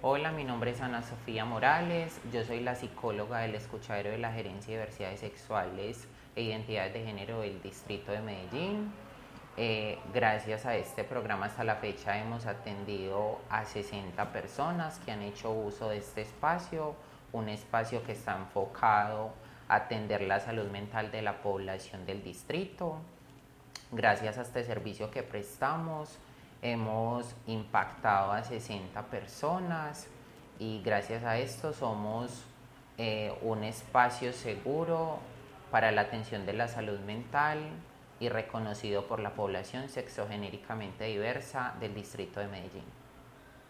Hola, mi nombre es Ana Sofía Morales, yo soy la psicóloga del escuchadero de la Gerencia de Diversidades Sexuales e Identidades de Género del Distrito de Medellín. Gracias a este programa hasta la fecha hemos atendido a 60 personas que han hecho uso de este espacio, un espacio que está enfocado a atender la salud mental de la población del distrito. Gracias a este servicio que prestamos, hemos impactado a 60 personas y gracias a esto somos un espacio seguro para la atención de la salud mental y reconocido por la población sexogenéricamente diversa del distrito de Medellín.